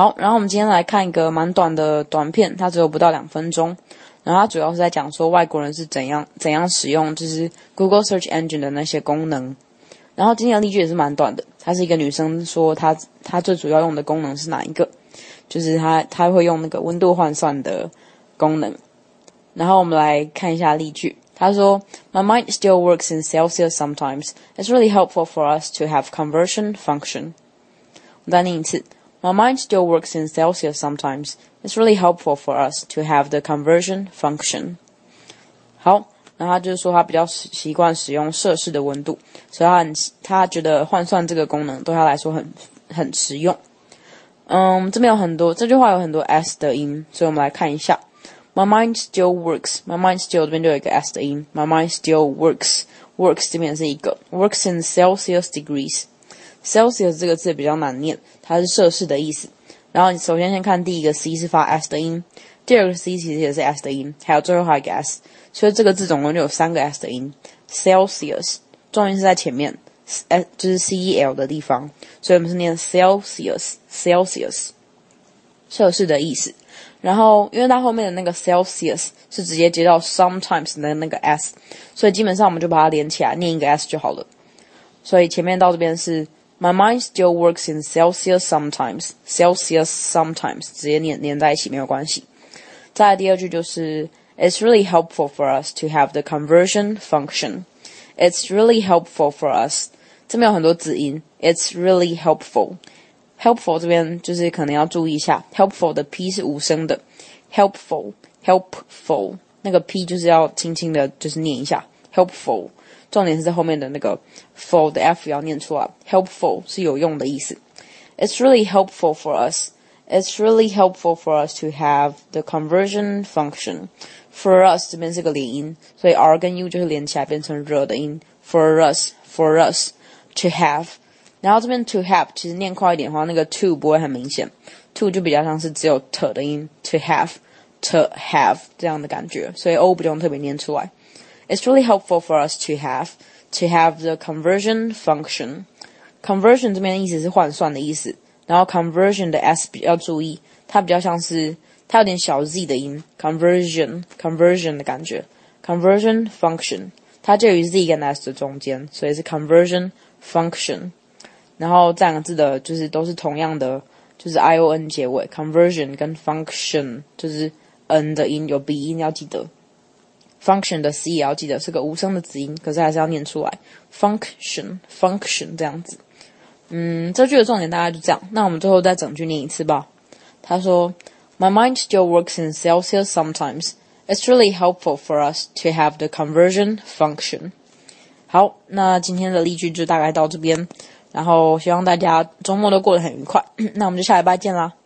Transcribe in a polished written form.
好，然后我们今天来看一个蛮短的短片，它只有不到2分钟。然后它主要是在讲说外国人是怎样使用就是 Google Search Engine 的那些功能。然后今天的例句也是蛮短的，她是一个女生说她最主要用的功能是哪一个？就是她会用那个温度换算的功能。然后我们来看一下例句。她说 My mind still works in Celsius sometimes. It's really helpful for us to have conversion function. 我再念一次。My mind still works in Celsius sometimes. It's really helpful for us to have the conversion function. 好，然后他就是说他比较习惯使用摄氏的温度，所以他觉得换算这个功能对他来说很实用。这边有很多，这句话有很多 s 的音，所以我们来看一下。My mind still works. My mind still 这边就有一个 s 的音。My mind still works. Works 这边是一个 works in Celsius degrees。Celsius 这个字比较难念，它是摄氏的意思。然后你首先看第一个 c 是发 s 的音，第二个 c 其实也是 s 的音，还有最后还有一个 s， 所以这个字总共就有3个 s 的音。Celsius 重音是在前面，就是 cel 的地方，所以我们是念 Celsius 摄氏的意思。然后因为它后面的那个 Celsius 是直接接到 sometimes 的那个 s， 所以基本上我们就把它连起来念一个 s 就好了。所以前面到这边是My mind still works in Celsius sometimes. Celsius sometimes 直接连在一起没有关系。再来第二句就是 It's really helpful for us to have the conversion function. It's really helpful for us. 这边有很多子音 It's really helpful. Helpful 这边就是可能要注意一下 Helpful 的 P 是无声的 Helpful 那个 P 就是要轻轻的就是念一下 Helpful重点是在后面的那个 for 的 F 要念出来 helpful 是有用的意思 It's really helpful for us. It's really helpful for us to have the conversion function. For us 这边是个连音，所以 R 跟 U 就是连起来变成 R 的音 For us to have 然后这边 to have 其实念快一点的话那个 to 不会很明显 to 就比较像是只有 t 的音 to have 这样的感觉，所以 O 不用特别念出来It's really helpful for us to have the conversion function. Conversion 这边的意思是换算的意思，然后 conversion 的 s 比较注意，它比较像是它有点小 z 的音 conversion 的感觉 conversion function 它介于 z 跟 s 的中间，所以是 conversion function。然后这两个字的就是都是同样的，就是 ion 结尾 conversion 跟 function 就是 n 的音有鼻音要记得。function 的 c 也要记得是个无声的子音，可是还是要念出来 function 这样子。这句的重点大概就这样，那我们最后再整句念一次吧。他说 My mind still works in Celsius sometimes. It's really helpful for us to have the conversion function. 好，那今天的例句就大概到这边，然后希望大家周末都过得很愉快那我们就下礼拜见啦。